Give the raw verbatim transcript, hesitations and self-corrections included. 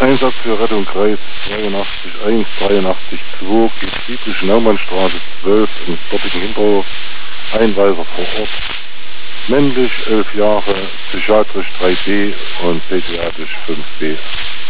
Einsatz für Rettungskreis zweiundachtzig eins, dreiundachtzig zwei, geht Friedrich-Naumann-Straße zwölf im dortigen Hinterhof, Einweiser vor Ort, männlich, elf Jahre, psychiatrisch drei B und pädiatrisch fünf B.